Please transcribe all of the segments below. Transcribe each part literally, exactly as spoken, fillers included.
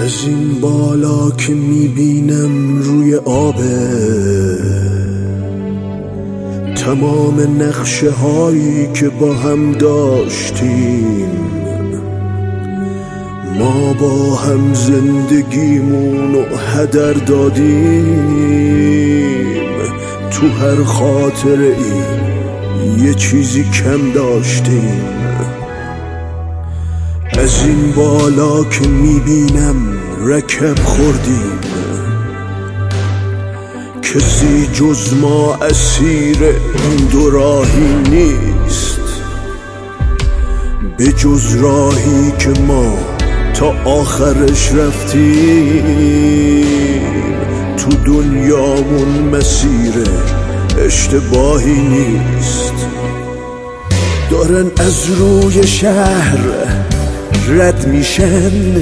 از این بالا که میبینم روی آبه تمام نقشه هایی که با هم داشتیم، ما با هم زندگیمونو هدر دادیم. تو هر خاطره ای یه چیزی کم داشتیم. از این بالا که میبینم رکب خوردیم، کسی جز ما اسیر این دو راهی نیست، به جز راهی که ما تا آخرش رفتیم. تو دنیامون مسیر اشتباهی نیست. دارن از روی شهر رد میشن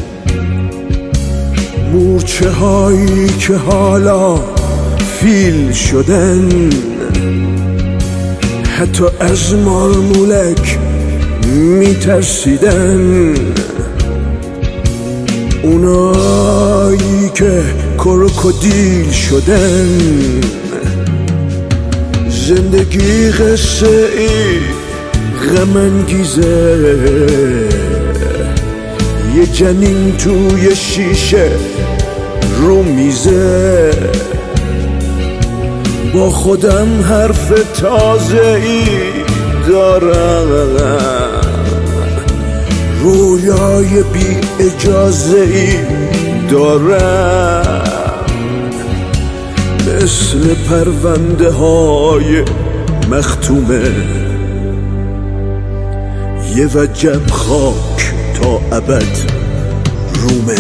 مورچه هایی که حالا فیل شدن، حتی از مارمولک میترسیدن. اونایی که کروکودیل شدن. زندگی قصه ای غم انگیزه، یه جنین توی شیشه رو میزه. با خودم حرف تازه ای دارم، رویای بی اجازه ای دارم. مثل پرونده های مختومه، یه وجب خاک تا ابد رومه.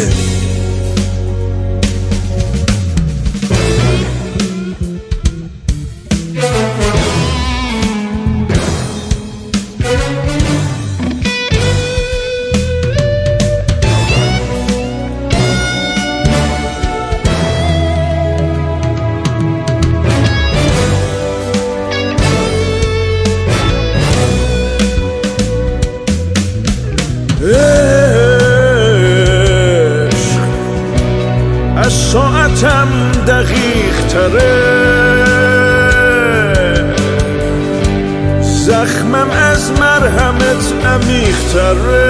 از ساعتم دقیق تره، زخمم از مرهمت عمیق تره.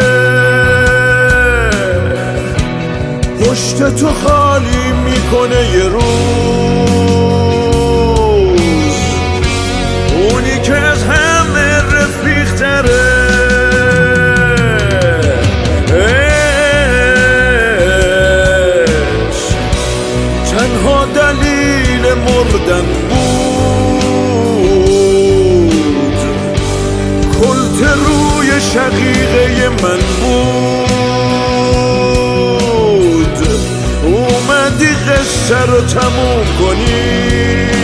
پشت تو خالی میکنه یه روز، اونی که از همه رفیق تره. تنها دلیل مردن بود، کلت روی شقیقه من بود. اومدی قصه رو تموم کنی،